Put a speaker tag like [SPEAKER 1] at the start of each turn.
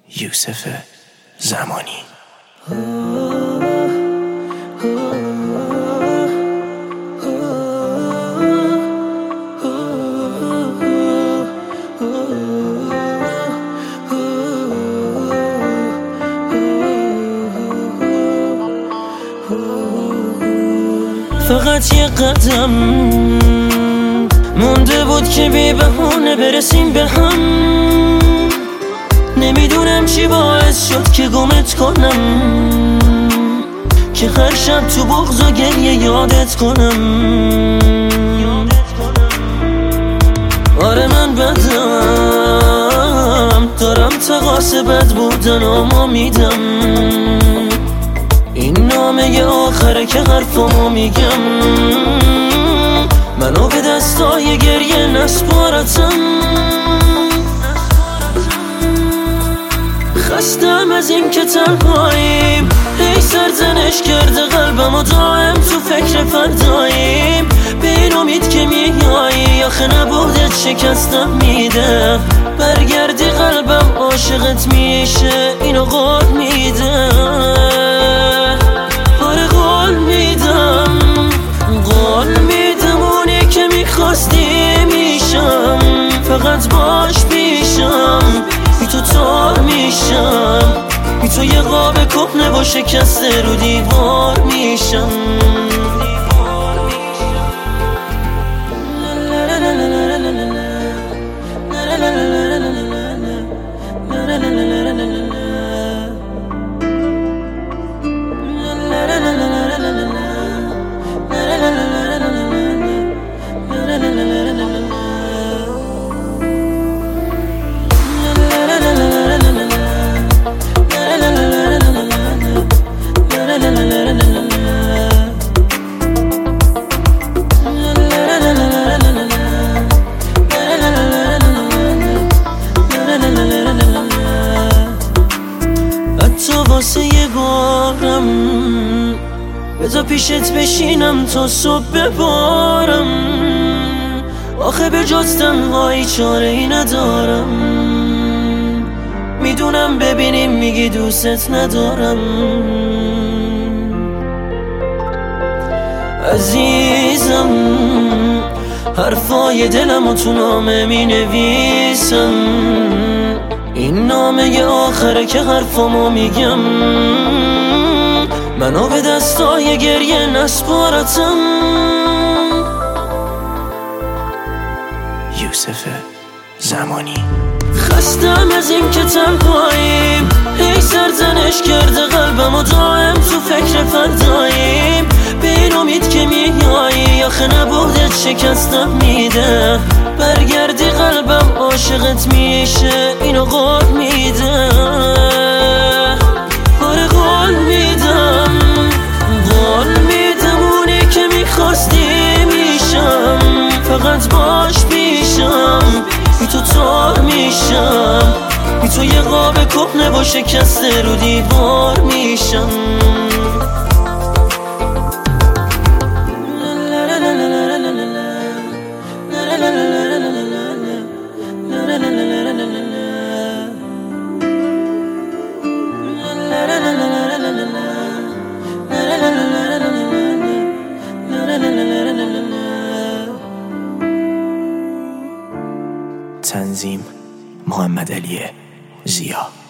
[SPEAKER 1] یوسف زمانی.
[SPEAKER 2] فقط یه قدم مونده بود که بی بهونه برسیم به هم. نمیدونم چی باعث شد که گمت کنم، که هر شب تو بغض و گریه یادت کنم. آره من بدم، دارم تقاص بد بودن اما میدم. این نامه آخره که حرفامو میگم. منو به دستای گریه نسپارتم. خستم از این که تنهاییم، هی سرزنش کرده قلبم و دائم تو فکر فرداییم. به این امید که میایی، آخه نبودت شکستم میده. برگردی قلبم عاشقت میشه، اینو قول میده. آره قول میدم، قول میدم اونی که میخواستی میشم. فقط باش پیشم، بی تو تار میشم. بی تو یه قاب کهنه و شکسته رو دیوار میشم. تو واسه یه بارم بذار پیشت بشینم تا صبح ببارم. آخه به جز تنهایی چاره ای ندارم. میدونم ببینیم میگی دوستت ندارم. عزیزم حرفای دلم و تو نامه می نویسم. این نامه آخره که حرفامو میگم. منو به دستای گریه نسپارتم.
[SPEAKER 1] یوسف زمانی.
[SPEAKER 2] خستم از این که تنهاییم، هی سرزنش کرده قلبم و دائم تو فکر فرداییم. به این امید که میایی، آخه نبودت شکستم میده. برگردی قلبم عاشقت میشه، اینو قول میده. آره قول میدم، قول میدم اونی که میخواستی میشم. فقط باش پیشم، بی تو تار میشم. بی تو یه قاب کهنه و شکسته رو دیوار میشم.
[SPEAKER 1] تنظیم محمد علی ضیا.